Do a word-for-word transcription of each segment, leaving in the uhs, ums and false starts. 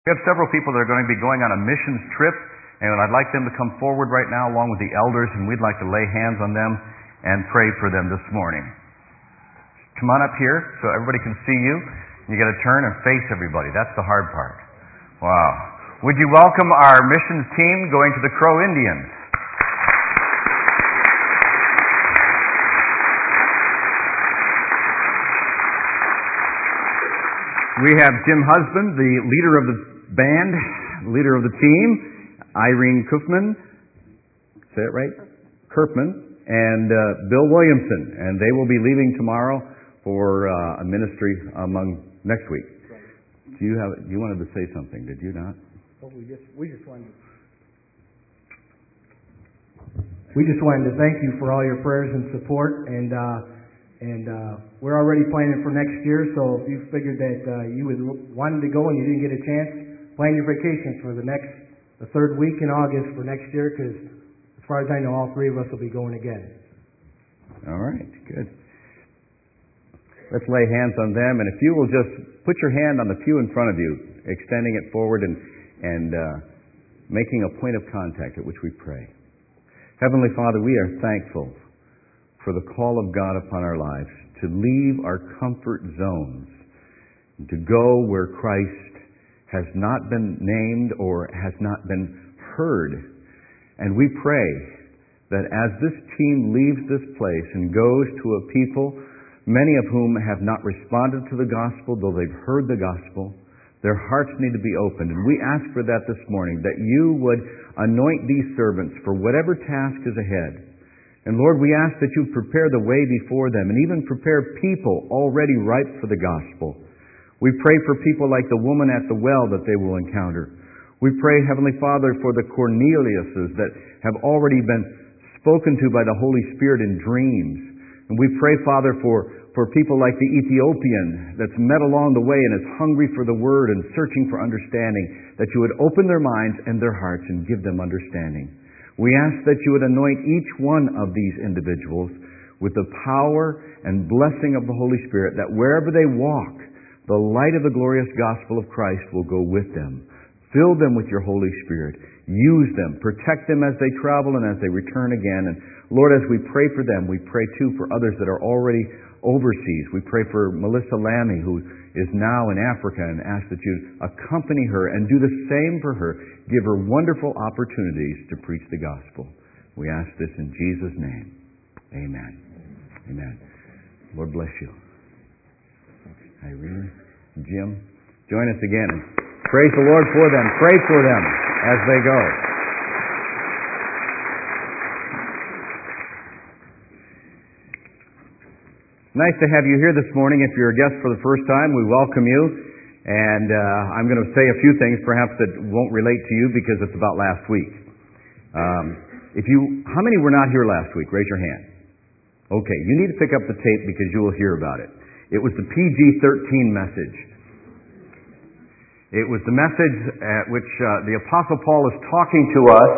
We have several people that are going to be going on a missions trip, and I'd like them to come forward right now along with the elders, and we'd like to lay hands on them and pray for them this morning. Come on up here so everybody can see you. You got to turn and face everybody. That's the hard part. Wow. Would you welcome our missions team going to the Crow Indians? We have Jim Husband, the leader of the band, leader of the team, Irene Kuffman, say it right? Kerpman, and uh, Bill Williamson, and they will be leaving tomorrow for uh, a ministry among next week. Do you have? You wanted to say something, did you not? Well, we just we just wanted to, we just wanted to thank you for all your prayers and support, and uh, and uh, we're already planning for next year. So if you figured that uh, you would wanted to go and you didn't get a chance, plan your vacation for the next the third week in August for next year, because as far as I know, all three of us will be going again. All right, good. Let's lay hands on them, and if you will just put your hand on the pew in front of you, extending it forward and and uh, making a point of contact at which we pray. Heavenly Father, we are thankful for the call of God upon our lives to leave our comfort zones, to go where Christ has not been named or has not been heard. And we pray that as this team leaves this place and goes to a people, many of whom have not responded to the gospel, though they've heard the gospel, their hearts need to be opened. And we ask for that this morning, that you would anoint these servants for whatever task is ahead. And Lord, we ask that you prepare the way before them and even prepare people already ripe for the gospel. We pray for people like the woman at the well that they will encounter. We pray, Heavenly Father, for the Corneliuses that have already been spoken to by the Holy Spirit in dreams. And we pray, Father, for, for people like the Ethiopian that's met along the way and is hungry for the Word and searching for understanding, that you would open their minds and their hearts and give them understanding. We ask that you would anoint each one of these individuals with the power and blessing of the Holy Spirit, that wherever they walk, the light of the glorious gospel of Christ will go with them. Fill them with your Holy Spirit. Use them. Protect them as they travel and as they return again. And Lord, as we pray for them, we pray too for others that are already overseas. We pray for Melissa Lammy, who is now in Africa, and ask that you accompany her and do the same for her. Give her wonderful opportunities to preach the gospel. We ask this in Jesus' name. Amen. Amen. Lord bless you. Irene, Jim, join us again. Praise the Lord for them. Pray for them as they go. Nice to have you here this morning. If you're a guest for the first time, we welcome you. And uh, I'm going to say a few things perhaps that won't relate to you because it's about last week. Um, if you, how many were not here last week? Raise your hand. Okay, you need to pick up the tape because you will hear about it. It was the P G thirteen message. It was the message at which uh, the Apostle Paul is talking to us.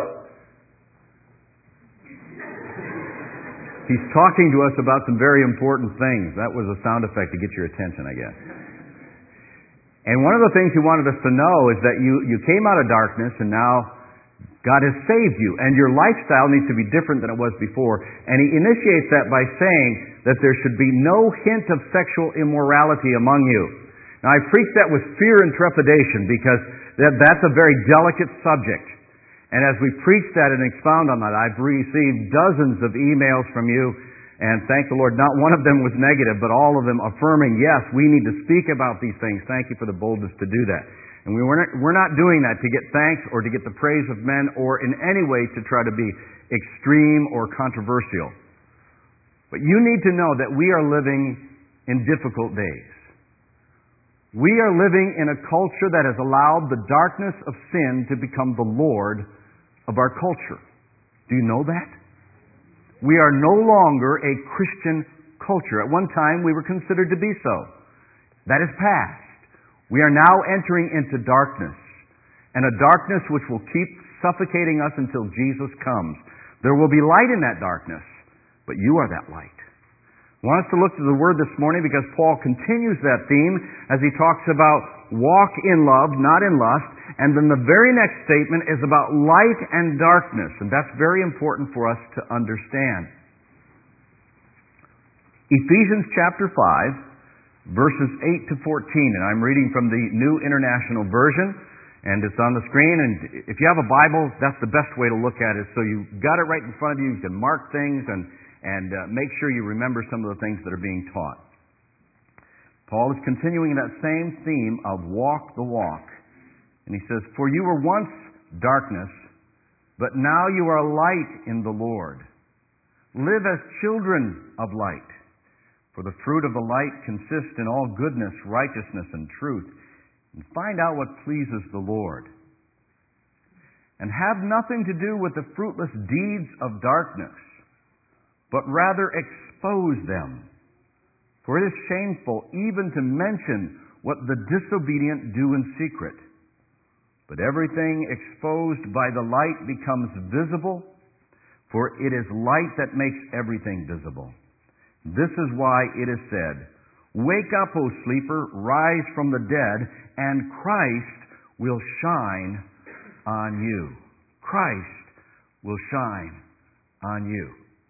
He's talking to us about some very important things. That was a sound effect to get your attention, I guess. And one of the things he wanted us to know is that you, you came out of darkness and now God has saved you. And your lifestyle needs to be different than it was before. And he initiates that by saying that there should be no hint of sexual immorality among you. Now, I preach that with fear and trepidation because that, that's a very delicate subject. And as we preach that and expound on that, I've received dozens of emails from you, and thank the Lord, not one of them was negative, but all of them affirming, yes, we need to speak about these things. Thank you for the boldness to do that. And we were not, we're not doing that to get thanks or to get the praise of men or in any way to try to be extreme or controversial. But you need to know that we are living in difficult days. We are living in a culture that has allowed the darkness of sin to become the Lord of our culture. Do you know that? We are no longer a Christian culture. At one time, we were considered to be so. That is past. We are now entering into darkness, and a darkness which will keep suffocating us until Jesus comes. There will be light in that darkness, but you are that light. I want us to look to the Word this morning because Paul continues that theme as he talks about walk in love, not in lust. And then the very next statement is about light and darkness, and that's very important for us to understand. Ephesians chapter five, verses eight to fourteen, and I'm reading from the New International Version, and it's on the screen, and if you have a Bible, that's the best way to look at it, so you've got it right in front of you, you can mark things and, and uh, make sure you remember some of the things that are being taught. Paul is continuing that same theme of walk the walk. And he says, "For you were once darkness, but now you are light in the Lord. Live as children of light. For the fruit of the light consists in all goodness, righteousness, and truth. And find out what pleases the Lord. And have nothing to do with the fruitless deeds of darkness, but rather expose them. For it is shameful even to mention what the disobedient do in secret. But everything exposed by the light becomes visible, for it is light that makes everything visible. This is why it is said, 'Wake up, O sleeper, rise from the dead, and Christ will shine on you.'" Christ will shine on you.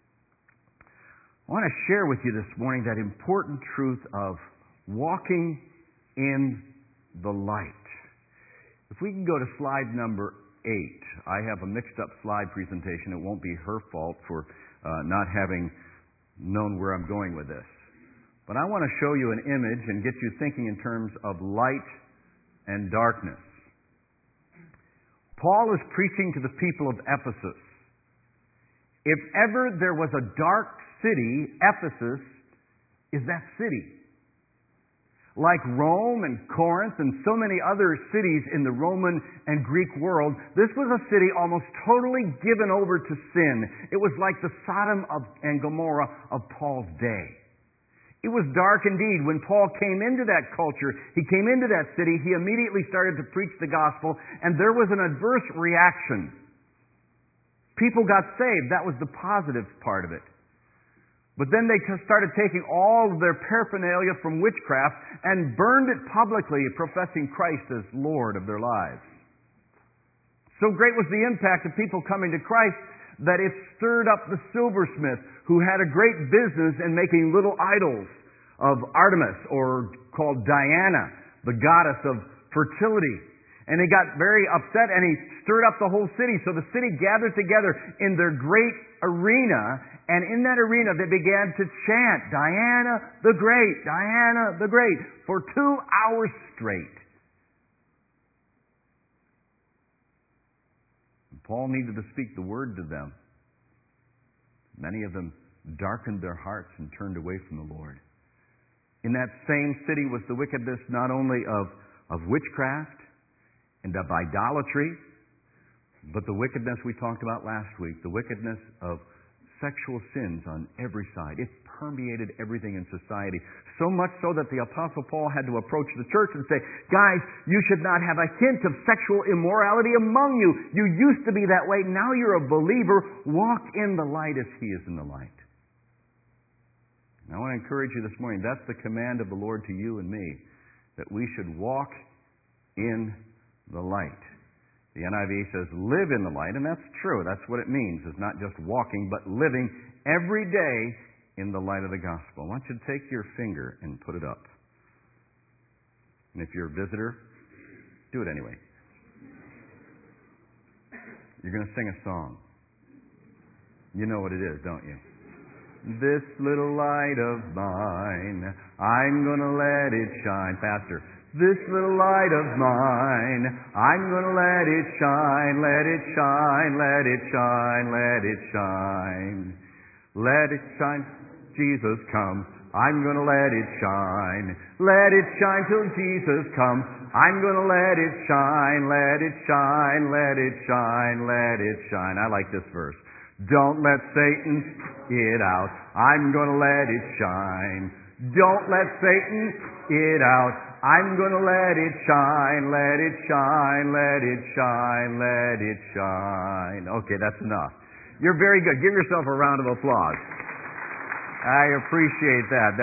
I want to share with you this morning that important truth of walking in the light. If we can go to slide number eight. I have a mixed up slide presentation. It won't be her fault for uh, not having known where I'm going with this. But I want to show you an image and get you thinking in terms of light and darkness. Paul is preaching to the people of Ephesus. If ever there was a dark city, Ephesus is that city. Like Rome and Corinth and so many other cities in the Roman and Greek world, this was a city almost totally given over to sin. It was like the Sodom of, and Gomorrah of Paul's day. It was dark indeed. When Paul came into that culture, he came into that city, he immediately started to preach the gospel, and there was an adverse reaction. People got saved. That was the positive part of it. But then they just started taking all of their paraphernalia from witchcraft and burned it publicly, professing Christ as Lord of their lives. So great was the impact of people coming to Christ that it stirred up the silversmith, who had a great business in making little idols of Artemis, or called Diana, the goddess of fertility. And he got very upset and he stirred up the whole city. So the city gathered together in their great arena, and in that arena they began to chant, "Diana the Great, Diana the Great," for two hours straight. And Paul needed to speak the word to them. Many of them darkened their hearts and turned away from the Lord. In that same city was the wickedness not only of, of witchcraft and of idolatry, but the wickedness we talked about last week, the wickedness of sexual sins on every side. It permeated everything in society. So much so that the Apostle Paul had to approach the church and say, "Guys, you should not have a hint of sexual immorality among you. You used to be that way. Now you're a believer. Walk in the light as he is in the light." And I want to encourage you this morning. That's the command of the Lord to you and me, that we should walk in the light. The N I V says, "Live in the light," and that's true. That's what it means. It's not just walking, but living every day in the light of the gospel. I want you to take your finger and put it up. And if you're a visitor, do it anyway. You're going to sing a song. You know what it is, don't you? "This little light of mine, I'm going to let it shine." Pastor. "This little light of mine, I'm going to let it shine, let it shine, let it shine, let it shine. Let it shine, Jesus comes, I'm going to let it shine. Let it shine till Jesus comes, I'm going to let it shine, let it shine, let it shine, let it shine." I like this verse. "Don't let Satan it out, I'm going to let it shine. Don't let Satan it out, I'm going to let it shine, let it shine, let it shine, let it shine." Okay, that's enough. You're very good. Give yourself a round of applause. I appreciate that. That is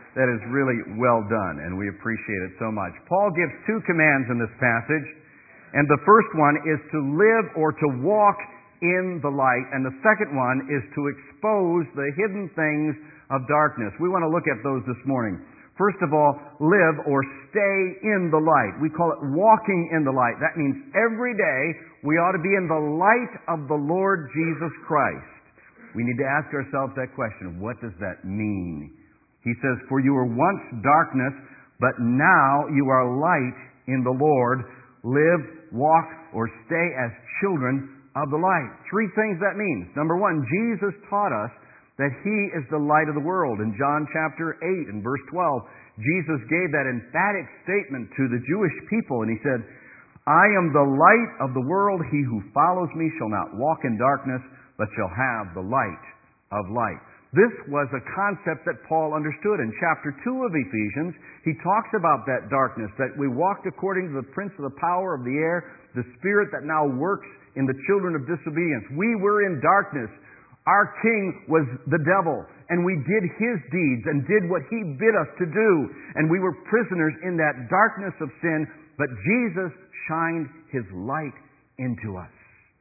that is really well done, and we appreciate it so much. Paul gives two commands in this passage, and the first one is to live or to walk in the light, and the second one is to expose the hidden things of darkness. We want to look at those this morning. First of all, live or stay in the light. We call it walking in the light. That means every day we ought to be in the light of the Lord Jesus Christ. We need to ask ourselves that question. What does that mean? He says, "For you were once darkness, but now you are light in the Lord. Live, walk, or stay as children of the light." Three things that means. Number one, Jesus taught us that He is the light of the world. In John chapter eight and verse twelve, Jesus gave that emphatic statement to the Jewish people, and He said, "I am the light of the world. He who follows me shall not walk in darkness, but shall have the light of light." This was a concept that Paul understood. In chapter two of Ephesians, he talks about that darkness, that we walked according to the prince of the power of the air, the spirit that now works in the children of disobedience. We were in darkness. Our king was the devil, and we did his deeds and did what he bid us to do. And we were prisoners in that darkness of sin, but Jesus shined His light into us.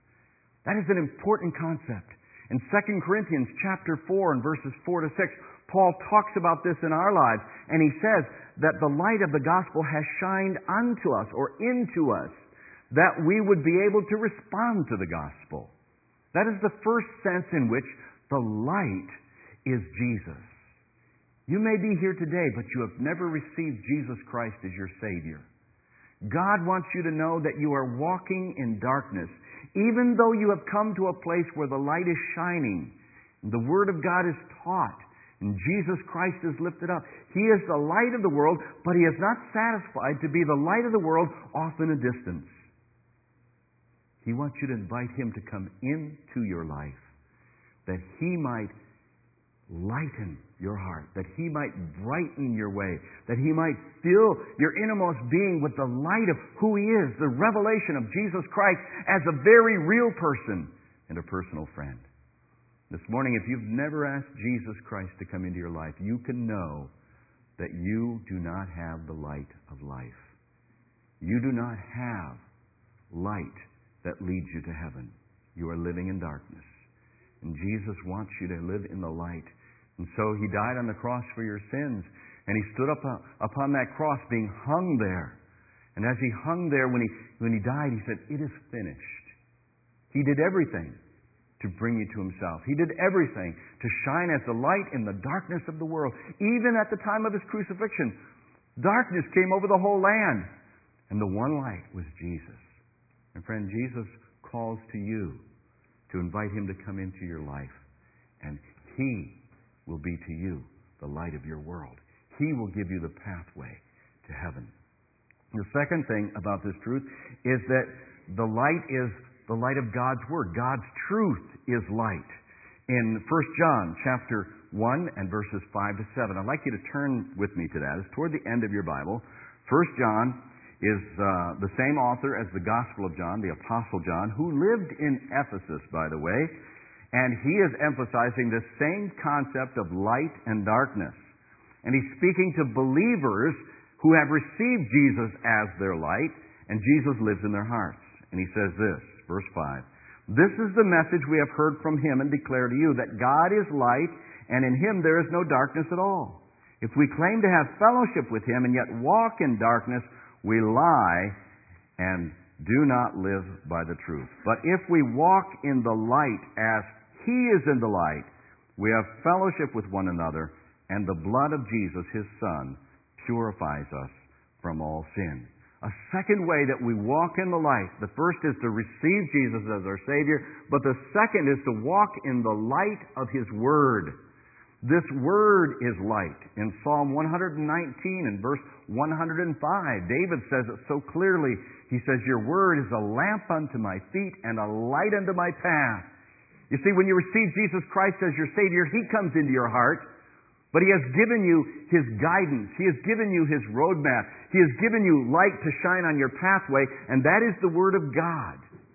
That is an important concept. In Second Corinthians chapter four and verses four to six, Paul talks about this in our lives, and he says that the light of the gospel has shined unto us or into us, that we would be able to respond to the gospel. That is the first sense in which the light is Jesus. You may be here today, but you have never received Jesus Christ as your Savior. God wants you to know that you are walking in darkness, even though you have come to a place where the light is shining, the Word of God is taught, and Jesus Christ is lifted up. He is the light of the world, but He is not satisfied to be the light of the world off in a distance. He wants you to invite Him to come into your life, that He might lighten your heart, that He might brighten your way, that He might fill your innermost being with the light of who He is, the revelation of Jesus Christ as a very real person and a personal friend. This morning, if you've never asked Jesus Christ to come into your life, you can know that you do not have the light of life. You do not have light that leads you to heaven. You are living in darkness. And Jesus wants you to live in the light. And so He died on the cross for your sins. And He stood up upon that cross being hung there. And as He hung there, when He, when he died, He said, "It is finished." He did everything to bring you to Himself. He did everything to shine as the light in the darkness of the world. Even at the time of His crucifixion, darkness came over the whole land. And the one light was Jesus. And friend, Jesus calls to you to invite Him to come into your life. And He will be to you the light of your world. He will give you the pathway to heaven. The second thing about this truth is that the light is the light of God's Word. God's truth is light. In First John chapter one and verses five to seven, I'd like you to turn with me to that. It's toward the end of your Bible. First John is uh, the same author as the Gospel of John, the Apostle John, who lived in Ephesus, by the way, and he is emphasizing this same concept of light and darkness. And he's speaking to believers who have received Jesus as their light, and Jesus lives in their hearts. And he says this, verse five, "This is the message we have heard from Him and declare to you, that God is light, and in Him there is no darkness at all. If we claim to have fellowship with Him and yet walk in darkness, we lie and do not live by the truth. But if we walk in the light as He is in the light, we have fellowship with one another, and the blood of Jesus, His Son, purifies us from all sin." A second way that we walk in the light. The first is to receive Jesus as our Savior, but the second is to walk in the light of His Word. This Word is light. In Psalm one nineteen and verse one hundred five, David says it so clearly. He says, "Your Word is a lamp unto my feet and a light unto my path." You see, when you receive Jesus Christ as your Savior, He comes into your heart, but He has given you His guidance. He has given you His roadmap. He has given you light to shine on your pathway, and that is the Word of God.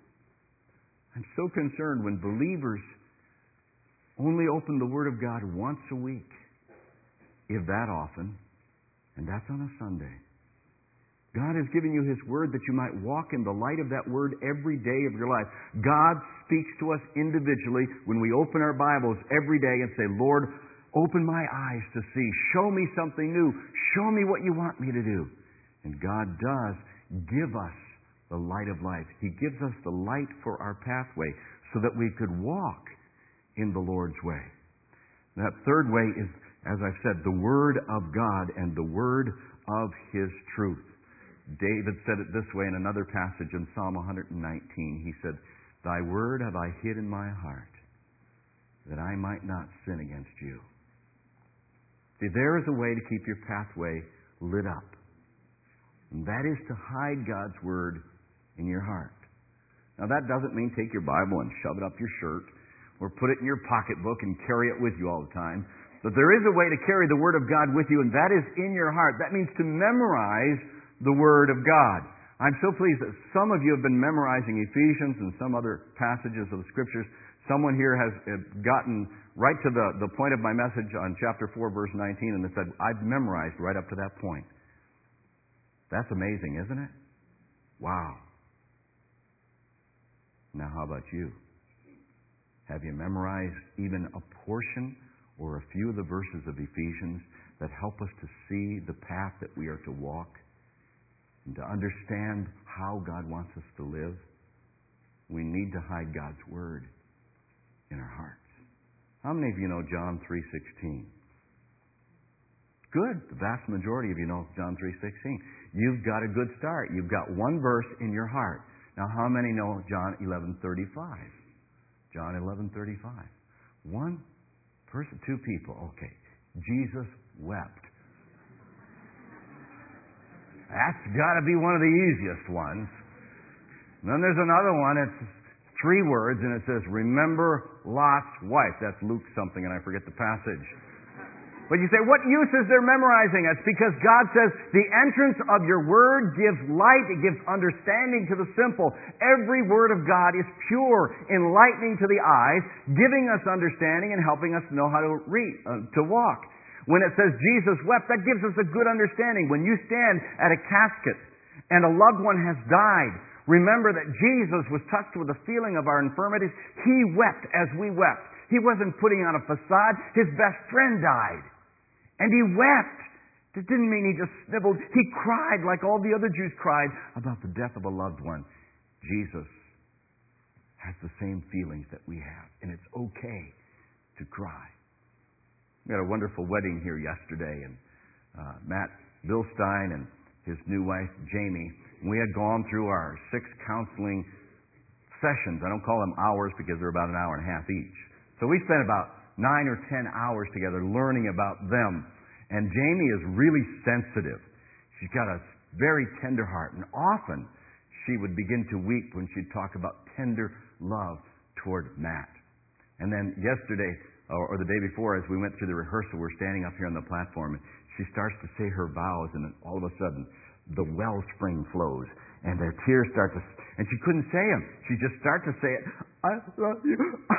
I'm so concerned when believers only open the Word of God once a week. if that often, and that's on a Sunday. God has given you His Word that you might walk in the light of that Word every day of your life. God speaks to us individually when we open our Bibles every day and say, Lord, open my eyes to see. Show me something new. Show me what you want me to do. And God does give us the light of life. He gives us the light for our pathway so that we could walk in the Lord's way. That third way is, as I've said, the Word of God and the Word of His truth. David said it this way in another passage in Psalm one nineteen. He said, Thy word have I hid in my heart, that I might not sin against you. See, there is a way to keep your pathway lit up. And that is to hide God's word in your heart. Now that doesn't mean take your Bible and shove it up your shirt, or put it in your pocketbook and carry it with you all the time. But there is a way to carry the Word of God with you, and that is in your heart. That means to memorize the Word of God. I'm so pleased that some of you have been memorizing Ephesians and some other passages of the Scriptures. Someone here has gotten right to the, the point of my message on chapter four, verse nineteen, and they said, I've memorized right up to that point. That's amazing, isn't it? Wow. Now how about you? Have you memorized even a portion or a few of the verses of Ephesians that help us to see the path that we are to walk and to understand how God wants us to live? We need to hide God's Word in our hearts. How many of you know John three sixteen? Good. The vast majority of you know John three sixteen. You've got a good start. You've got one verse in your heart. Now how many know John eleven thirty-five? John eleven thirty-five. One person, two people. Okay. Jesus wept. That's got to be one of the easiest ones. And then there's another one. It's three words, and it says, remember Lot's wife. That's Luke something, and I forget the passage. But you say, what use is there memorizing? It's because God says, the entrance of your word gives light, it gives understanding to the simple. Every word of God is pure, enlightening to the eyes, giving us understanding and helping us know how to read, uh, to walk. When it says Jesus wept, that gives us a good understanding. When you stand at a casket and a loved one has died, remember that Jesus was touched with the feeling of our infirmities. He wept as we wept. He wasn't putting on a facade. His best friend died. And he wept. It didn't mean he just sniveled. He cried like all the other Jews cried about the death of a loved one. Jesus has the same feelings that we have. And it's okay to cry. We had a wonderful wedding here yesterday. And uh, Matt Bilstein and his new wife, Jamie, we had gone through our six counseling sessions. I don't call them hours because they're about an hour and a half each. So we spent about nine or ten hours together learning about them. And Jamie is really sensitive. She's got a very tender heart. And often she would begin to weep when she'd talk about tender love toward Matt. And then yesterday, or, or the day before, as we went through the rehearsal, we're standing up here on the platform, and she starts to say her vows, and then all of a sudden, the wellspring flows, and their tears start to... And she couldn't say them. She just started to say it. I love you.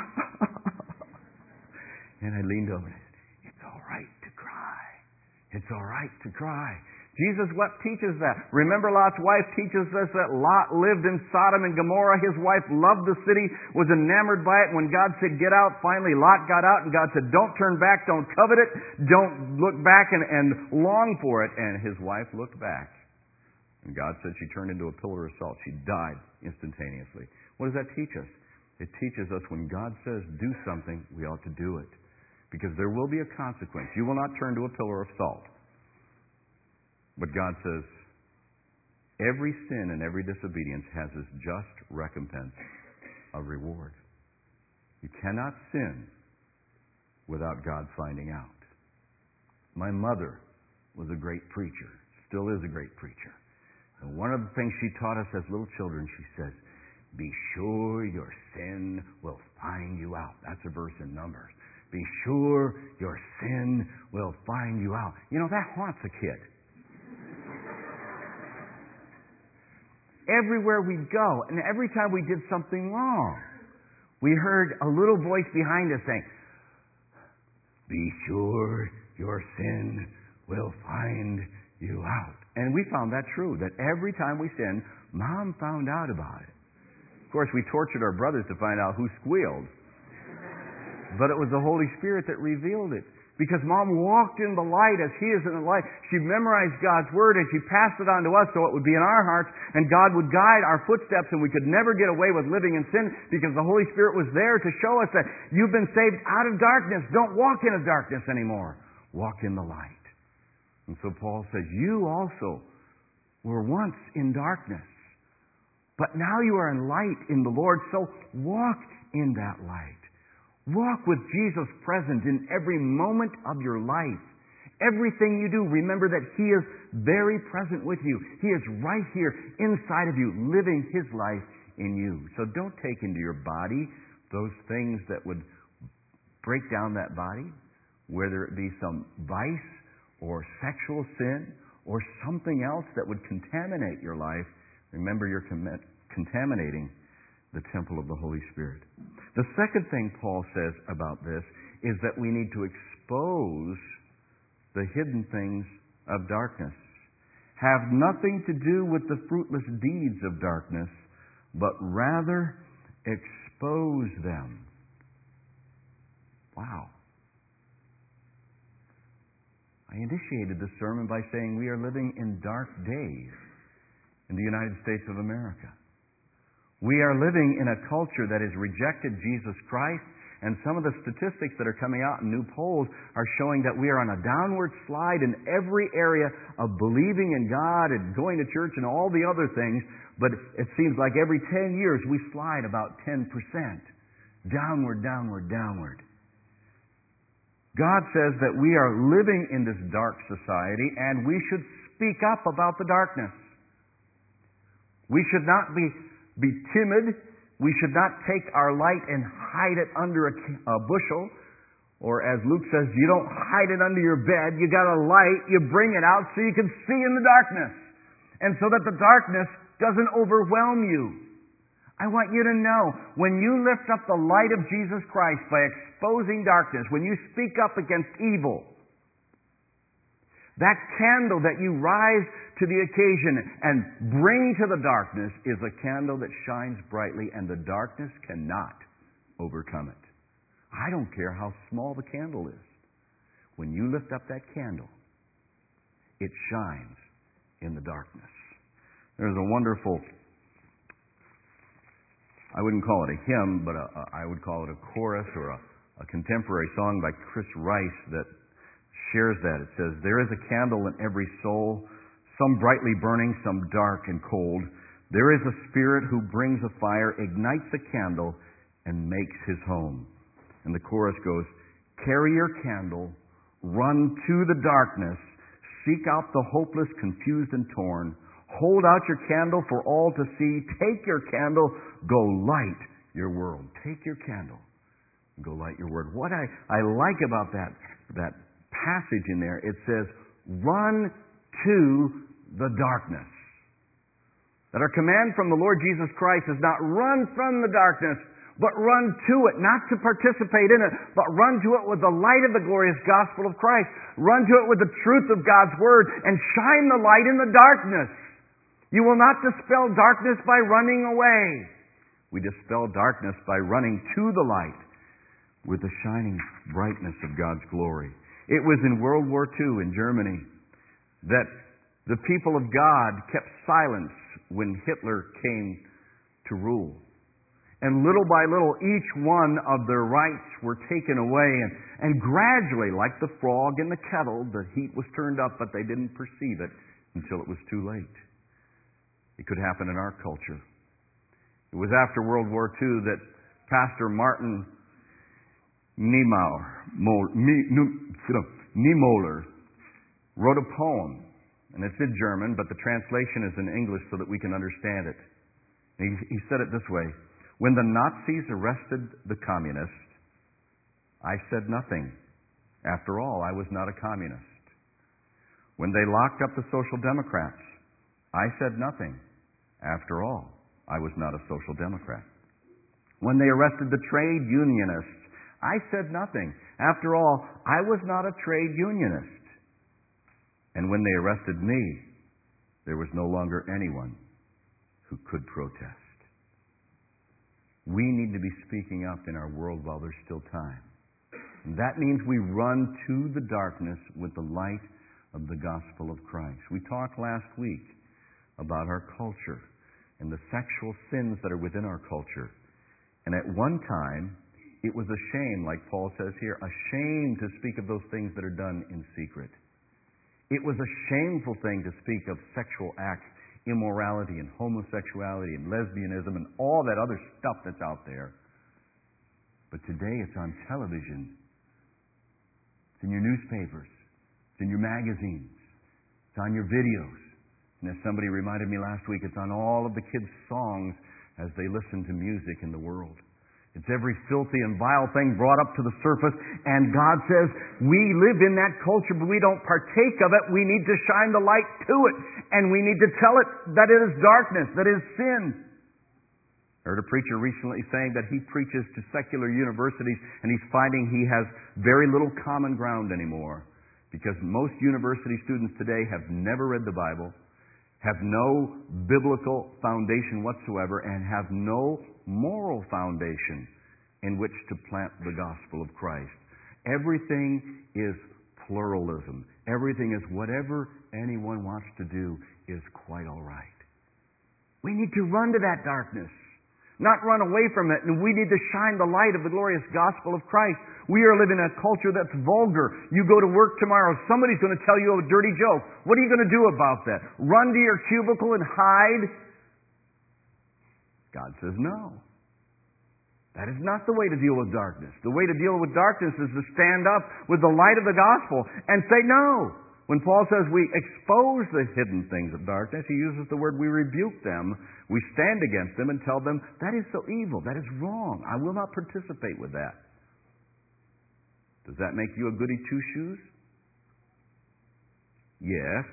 And I leaned over and I said, it's all right to cry. It's all right to cry. Jesus wept teaches that. Remember Lot's wife teaches us that Lot lived in Sodom and Gomorrah. His wife loved the city, was enamored by it. When God said, get out, finally Lot got out, and God said, don't turn back, don't covet it, don't look back and, and long for it. And his wife looked back. And God said she turned into a pillar of salt. She died instantaneously. What does that teach us? It teaches us when God says do something, we ought to do it. Because there will be a consequence. You will not turn to a pillar of salt. But God says, every sin and every disobedience has its just recompense, a reward. You cannot sin without God finding out. My mother was a great preacher, still is a great preacher. And one of the things she taught us as little children, she says, be sure your sin will find you out. That's a verse in Numbers. Be sure your sin will find you out. You know, that haunts a kid. Everywhere we go, and every time we did something wrong, we heard a little voice behind us saying, be sure your sin will find you out. And we found that true, that every time we sinned, Mom found out about it. Of course, we tortured our brothers to find out who squealed. But it was the Holy Spirit that revealed it. Because Mom walked in the light as He is in the light. She memorized God's Word and she passed it on to us so it would be in our hearts and God would guide our footsteps and we could never get away with living in sin because the Holy Spirit was there to show us that you've been saved out of darkness. Don't walk in the darkness anymore. Walk in the light. And so Paul says, you also were once in darkness, but now you are in light in the Lord, so walk in that light. Walk with Jesus present in every moment of your life. Everything you do, remember that He is very present with you. He is right here inside of you, living His life in you. So don't take into your body those things that would break down that body, whether it be some vice or sexual sin or something else that would contaminate your life. Remember, you're commit- contaminating the temple of the Holy Spirit. The second thing Paul says about this is that we need to expose the hidden things of darkness. Have nothing to do with the fruitless deeds of darkness, but rather expose them. Wow. I initiated this sermon by saying we are living in dark days in the United States of America. We are living in a culture that has rejected Jesus Christ, and some of the statistics that are coming out in new polls are showing that we are on a downward slide in every area of believing in God and going to church and all the other things, but it seems like every ten years we slide about ten percent. Downward, downward, downward. God says that we are living in this dark society and we should speak up about the darkness. We should not be Be timid. We should not take our light and hide it under a, a bushel. Or as Luke says, you don't hide it under your bed. You got a light, you bring it out so you can see in the darkness. And so that the darkness doesn't overwhelm you. I want you to know, when you lift up the light of Jesus Christ by exposing darkness, when you speak up against evil, that candle that you rise to the occasion and bring to the darkness is a candle that shines brightly, and the darkness cannot overcome it. I don't care how small the candle is. When you lift up that candle, it shines in the darkness. There's a wonderful, I wouldn't call it a hymn, but a, a, I would call it a chorus or a, a contemporary song by Chris Rice that shares that. It says, there is a candle in every soul, some brightly burning, some dark and cold. There is a spirit who brings a fire, ignites a candle, and makes his home. And the chorus goes, carry your candle, run to the darkness, seek out the hopeless, confused and torn. Hold out your candle for all to see. Take your candle, go light your world. Take your candle, go light your world. What I, I like about that, that passage in there, it says, run to the darkness. That our command from the Lord Jesus Christ is not run from the darkness, but run to it, not to participate in it, but run to it with the light of the glorious gospel of Christ. Run to it with the truth of God's Word and shine the light in the darkness. You will not dispel darkness by running away. We dispel darkness by running to the light with the shining brightness of God's glory. It was in World War Two in Germany that the people of God kept silence when Hitler came to rule. And little by little, each one of their rights were taken away. And, and gradually, like the frog in the kettle, the heat was turned up, but they didn't perceive it until it was too late. It could happen in our culture. It was after World War Two that Pastor Martin Niemöller, Niemöller wrote a poem. And it's in German, but the translation is in English so that we can understand it. He, he said it this way: when the Nazis arrested the communists, I said nothing. After all, I was not a communist. When they locked up the Social Democrats, I said nothing. After all, I was not a Social Democrat. When they arrested the trade unionists, I said nothing. After all, I was not a trade unionist. And when they arrested me, there was no longer anyone who could protest. We need to be speaking up in our world while there's still time. And that means we run to the darkness with the light of the gospel of Christ. We talked last week about our culture and the sexual sins that are within our culture. And at one time, it was a shame, like Paul says here, a shame to speak of those things that are done in secret. It was a shameful thing to speak of sexual acts, immorality and homosexuality and lesbianism and all that other stuff that's out there. But today it's on television. It's in your newspapers. It's in your magazines. It's on your videos. And as somebody reminded me last week, it's on all of the kids' songs as they listen to music in the world. It's every filthy and vile thing brought up to the surface. And God says, we live in that culture, but we don't partake of it. We need to shine the light to it. And we need to tell it that it is darkness, that it is sin. I heard a preacher recently saying that he preaches to secular universities and he's finding he has very little common ground anymore. Because most university students today have never read the Bible, have no biblical foundation whatsoever, and have no moral foundation in which to plant the gospel of Christ. Everything is pluralism. Everything is whatever anyone wants to do is quite all right. We need to run to that darkness, not run away from it, and we need to shine the light of the glorious gospel of Christ. We are living in a culture that's vulgar. You go to work tomorrow, somebody's going to tell you a dirty joke. What are you going to do about that? Run to your cubicle and hide? God says no. That is not the way to deal with darkness. The way to deal with darkness is to stand up with the light of the gospel and say no. When Paul says we expose the hidden things of darkness, he uses the word we rebuke them. We stand against them and tell them, that is so evil. That is wrong. I will not participate with that. Does that make you a goody two-shoes? Yes.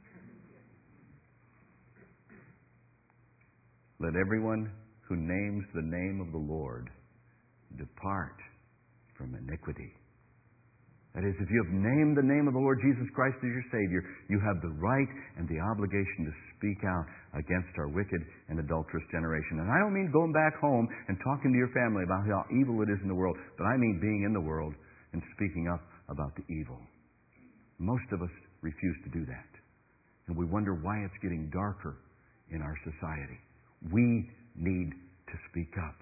Let everyone who names the name of the Lord depart from iniquity. That is, if you have named the name of the Lord Jesus Christ as your Savior, you have the right and the obligation to speak out against our wicked and adulterous generation. And I don't mean going back home and talking to your family about how evil it is in the world, but I mean being in the world and speaking up about the evil. Most of us refuse to do that. And we wonder why it's getting darker in our society. We need to speak up.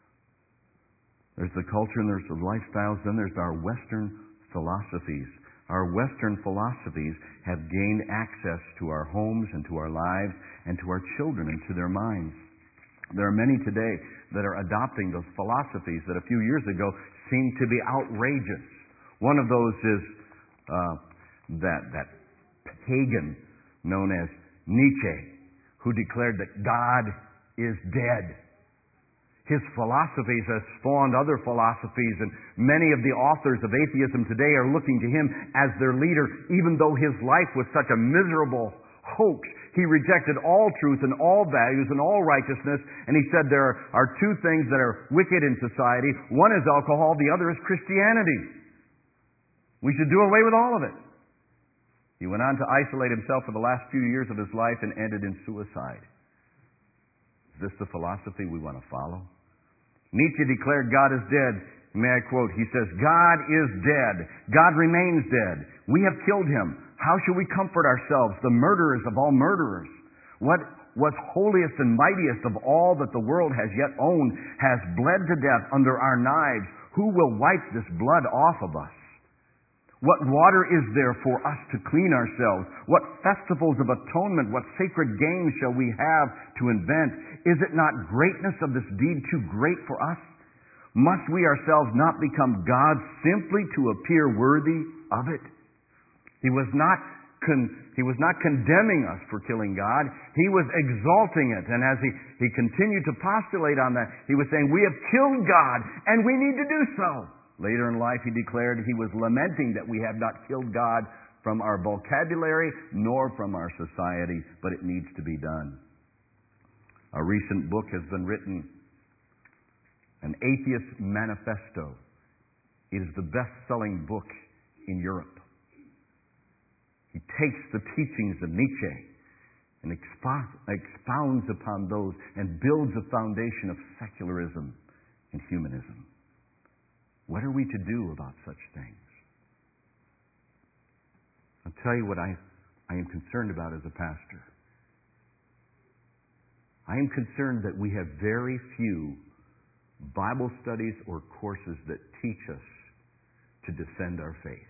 There's the culture and there's the lifestyles, then there's our Western philosophies. Our Western philosophies have gained access to our homes and to our lives and to our children and to their minds. There are many today that are adopting those philosophies that a few years ago seemed to be outrageous. One of those is uh, that, that pagan known as Nietzsche, who declared that God is dead. His philosophies has spawned other philosophies, and many of the authors of atheism today are looking to him as their leader, even though his life was such a miserable hoax. He rejected all truth and all values and all righteousness, and he said there are two things that are wicked in society. One is alcohol, the other is Christianity. We should do away with all of it. He went on to isolate himself for the last few years of his life and ended in suicide. Is this the philosophy we want to follow? Nietzsche declared God is dead. May I quote? He says, God is dead. God remains dead. We have killed him. How shall we comfort ourselves, the murderers of all murderers? What was holiest and mightiest of all that the world has yet owned has bled to death under our knives. Who will wipe this blood off of us? What water is there for us to clean ourselves? What festivals of atonement, what sacred games shall we have to invent? Is it not greatness of this deed too great for us? Must we ourselves not become gods simply to appear worthy of it? He was not con- he was not condemning us for killing God. He was exalting it. And as he, he continued to postulate on that, he was saying, we have killed God, and we need to do so. Later in life, he declared he was lamenting that we have not killed God from our vocabulary nor from our society, but it needs to be done. A recent book has been written, an atheist manifesto, It is the best-selling book in Europe. He takes the teachings of Nietzsche and expo- expounds upon those and builds a foundation of secularism and humanism. What are we to do about such things? I'll tell you what I, I am concerned about as a pastor. I am concerned that we have very few Bible studies or courses that teach us to defend our faith.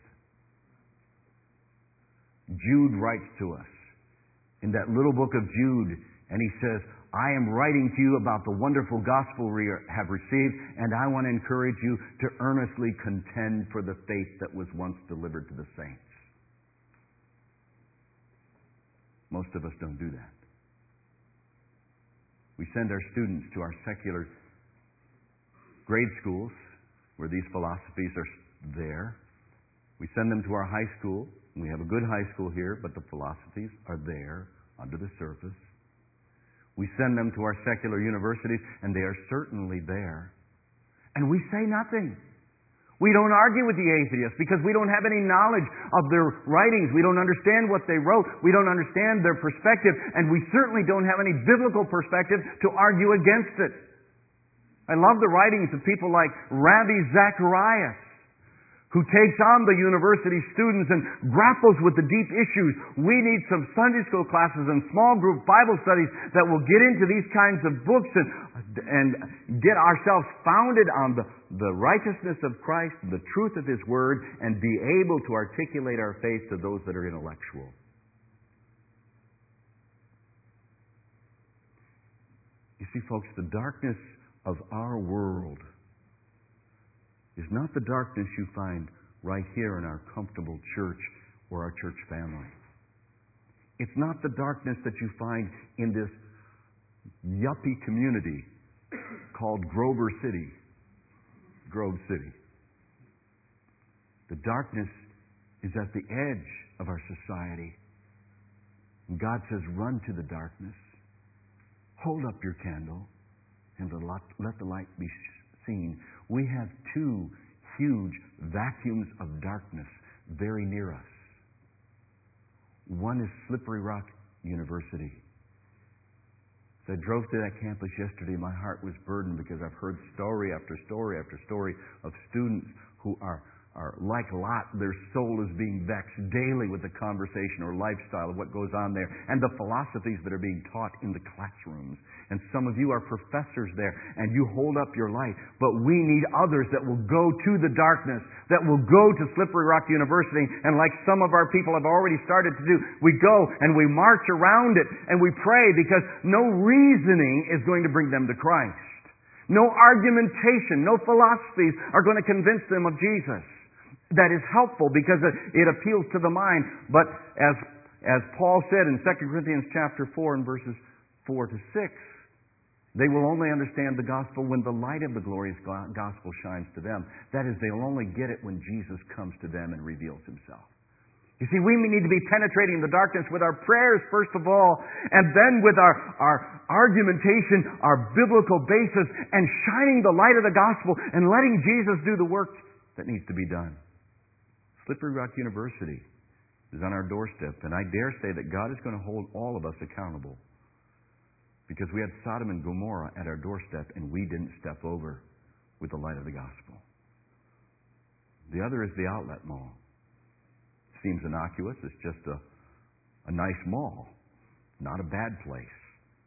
Jude writes to us in that little book of Jude, and he says, I am writing to you about the wonderful gospel we have received, and I want to encourage you to earnestly contend for the faith that was once delivered to the saints. Most of us don't do that. We send our students to our secular grade schools where these philosophies are there. We send them to our high school. We have a good high school here, but the philosophies are there under the surface. We send them to our secular universities, and they are certainly there. And we say nothing. We don't argue with the atheists because we don't have any knowledge of their writings. We don't understand what they wrote. We don't understand their perspective, and we certainly don't have any biblical perspective to argue against it. I love the writings of people like Ravi Zacharias, who takes on the university students and grapples with the deep issues. We need some Sunday school classes and small group Bible studies that will get into these kinds of books and, and get ourselves founded on the, the righteousness of Christ, the truth of His Word, and be able to articulate our faith to those that are intellectual. You see, folks, the darkness of our world is not the darkness you find right here in our comfortable church or our church family. It's not the darkness that you find in this yuppie community called Grover City, Grove City. The darkness is at the edge of our society. And God says, run to the darkness. Hold up your candle and let the light be seen. We have two huge vacuums of darkness very near us. One is Slippery Rock University. As I drove to that campus yesterday, my heart was burdened because I've heard story after story after story of students who are, are like Lot. Their soul is being vexed daily with the conversation or lifestyle of what goes on there and the philosophies that are being taught in the classrooms. And some of you are professors there, and you hold up your light. But we need others that will go to the darkness, that will go to Slippery Rock University, and like some of our people have already started to do, we go and we march around it, and we pray, because no reasoning is going to bring them to Christ. No argumentation, no philosophies are going to convince them of Jesus. That is helpful because it, it appeals to the mind. But as, as Paul said in Second Corinthians chapter four and verses four to six, they will only understand the gospel when the light of the glorious gospel shines to them. That is, they'll only get it when Jesus comes to them and reveals Himself. You see, we need to be penetrating the darkness with our prayers, first of all, and then with our, our argumentation, our biblical basis, and shining the light of the gospel and letting Jesus do the work that needs to be done. Slippery Rock University is on our doorstep, and I dare say that God is going to hold all of us accountable. Because we had Sodom and Gomorrah at our doorstep, and we didn't step over with the light of the gospel. The other is the outlet mall. It seems innocuous. It's just a, a nice mall, not a bad place.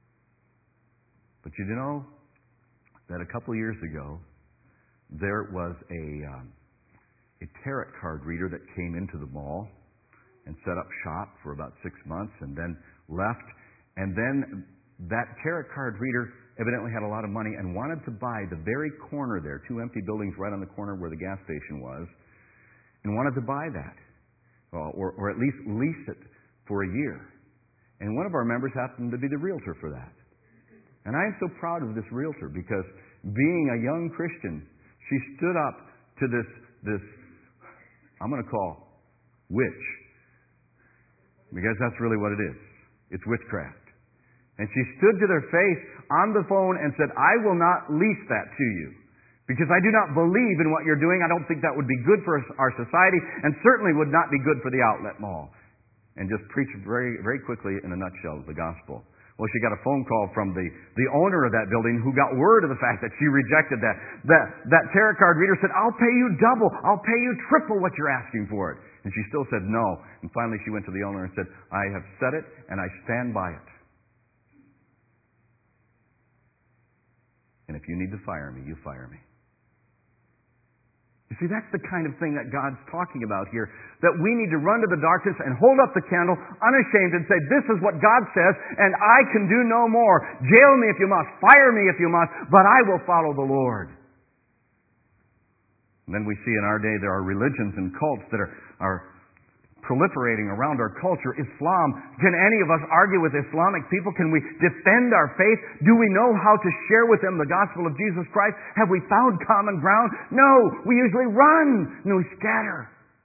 But you know that a couple years ago, there was a, um, a tarot card reader that came into the mall and set up shop for about six months and then left. And then that tarot card reader evidently had a lot of money and wanted to buy the very corner there, two empty buildings right on the corner where the gas station was, and wanted to buy that, or, or at least lease it for a year. And one of our members happened to be the realtor for that. And I am so proud of this realtor because, being a young Christian, she stood up to this, this I'm going to call witch, because that's really what it is. It's witchcraft. And she stood to their face on the phone and said, I will not lease that to you Because I do not believe in what you're doing. I don't think that would be good for our society, and certainly would not be good for the outlet mall. And just preach very, very quickly in a nutshell the gospel. Well, she got a phone call from the, the owner of that building who got word of the fact that she rejected that. That, that tarot card reader said, I'll pay you double. I'll pay you triple what you're asking for it. And she still said no. And finally she went to the owner and said, I have said it and I stand by it. And if you need to fire me, you fire me. You see, that's the kind of thing that God's talking about here. That we need to run to the darkness and hold up the candle unashamed and say, this is what God says, and I can do no more. Jail me if you must, fire me if you must, but I will follow the Lord. And then we see in our day there are religions and cults that are, are proliferating around our culture. Islam. Can any of us argue with Islamic people? Can we defend our faith? Do we know how to share with them the gospel of Jesus Christ? Have we found common ground? No. We usually run and we scatter.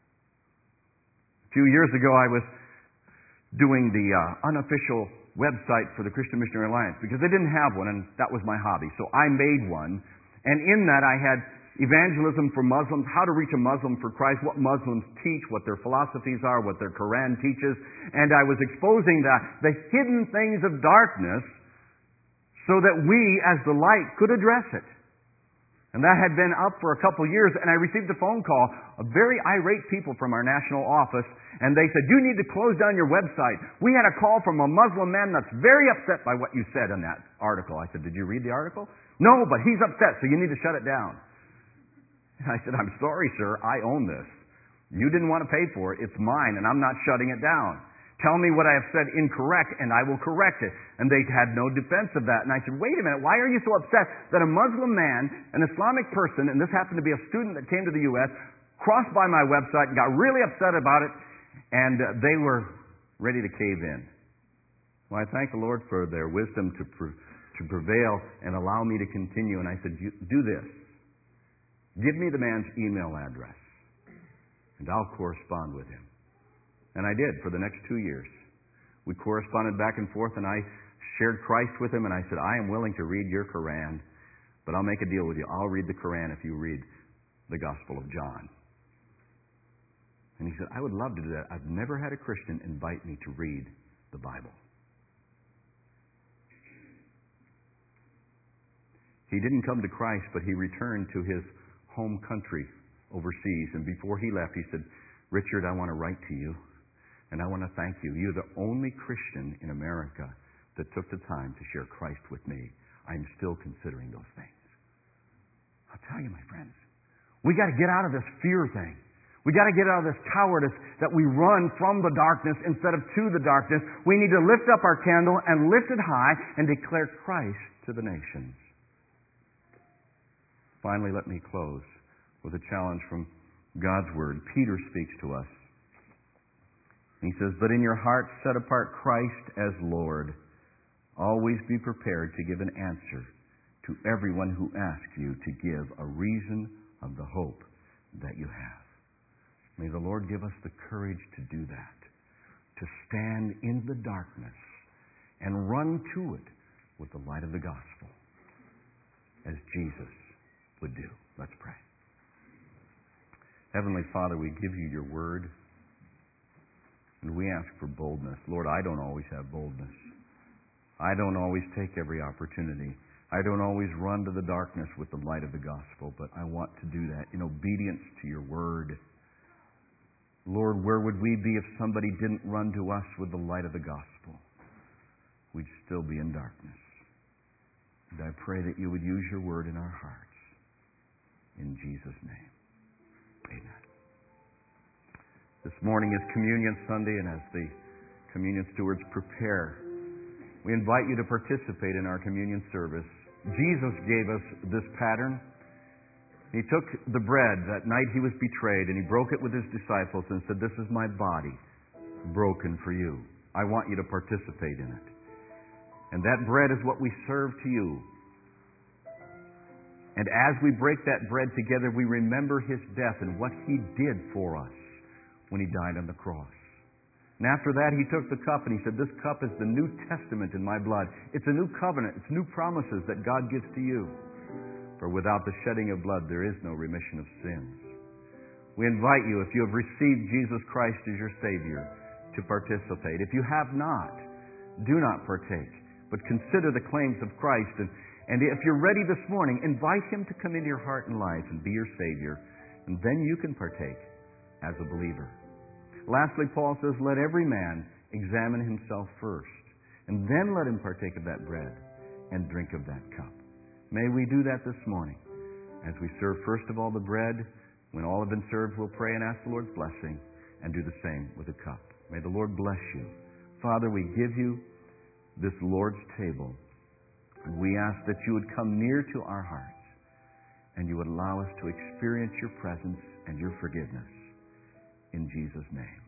A few years ago I was doing the uh, unofficial website for the Christian Missionary Alliance because they didn't have one, and that was my hobby. So I made one, and in that I had evangelism for Muslims, how to reach a Muslim for Christ, what Muslims teach, what their philosophies are, what their Quran teaches. And I was exposing the, the hidden things of darkness so that we, as the light, could address it. And that had been up for a couple of years, and I received a phone call of very irate people from our national office, and they said, you need to close down your website. We had a call from a Muslim man that's very upset by what you said in that article. I said, did you read the article? No, but he's upset, so you need to shut it down. I said, I'm sorry, sir, I own this. You didn't want to pay for it. It's mine, and I'm not shutting it down. Tell me what I have said incorrect, and I will correct it. And they had no defense of that. And I said, wait a minute, why are you so upset that a Muslim man, an Islamic person, and this happened to be a student that came to the U S, crossed by my website and got really upset about it, and uh, they were ready to cave in. Well, I thank the Lord for their wisdom to, pre- to prevail and allow me to continue. And I said, do this. Give me the man's email address, and I'll correspond with him. And I did for the next two years. We corresponded back and forth, and I shared Christ with him, and I said, I am willing to read your Quran, but I'll make a deal with you. I'll read the Quran if you read the Gospel of John. And he said, I would love to do that. I've never had a Christian invite me to read the Bible. He didn't come to Christ, but he returned to his home country overseas. And before he left, he said, Richard, I want to write to you, and I want to thank you. You're the only Christian in America that took the time to share Christ with me. I'm still considering those things. I'll tell you, my friends, we got to get out of this fear thing. We got to get out of this cowardice that we run from the darkness instead of to the darkness. We need to lift up our candle and lift it high and declare Christ to the nations. Finally, let me close with a challenge from God's Word. Peter speaks to us. He says, but in your heart set apart Christ as Lord. Always be prepared to give an answer to everyone who asks you to give a reason of the hope that you have. May the Lord give us the courage to do that, to stand in the darkness and run to it with the light of the gospel, as Jesus would do. Let's pray. Heavenly Father, we give you your word, and we ask for boldness. Lord, I don't always have boldness. I don't always take every opportunity. I don't always run to the darkness with the light of the gospel, but I want to do that in obedience to your word. Lord, where would we be if somebody didn't run to us with the light of the gospel? We'd still be in darkness. And I pray that you would use your word in our hearts. In Jesus' name, amen. This morning is Communion Sunday, and as the communion stewards prepare, we invite you to participate in our communion service. Jesus gave us this pattern. He took the bread that night he was betrayed, and he broke it with his disciples and said, this is my body broken for you. I want you to participate in it. And that bread is what we serve to you. And as we break that bread together, we remember his death and what he did for us when he died on the cross. And after that, he took the cup and he said, this cup is the New Testament in my blood. It's a new covenant. It's new promises that God gives to you. For without the shedding of blood, there is no remission of sins. We invite you, if you have received Jesus Christ as your Savior, to participate. If you have not, do not partake, but consider the claims of Christ. And, and if you're ready this morning, invite Him to come into your heart and life and be your Savior. And then you can partake as a believer. Lastly, Paul says, let every man examine himself first, and then let him partake of that bread and drink of that cup. May we do that this morning. As we serve first of all the bread, when all have been served, we'll pray and ask the Lord's blessing and do the same with the cup. May the Lord bless you. Father, we give you this Lord's table, and we ask that you would come near to our hearts and you would allow us to experience your presence and your forgiveness. In Jesus' name.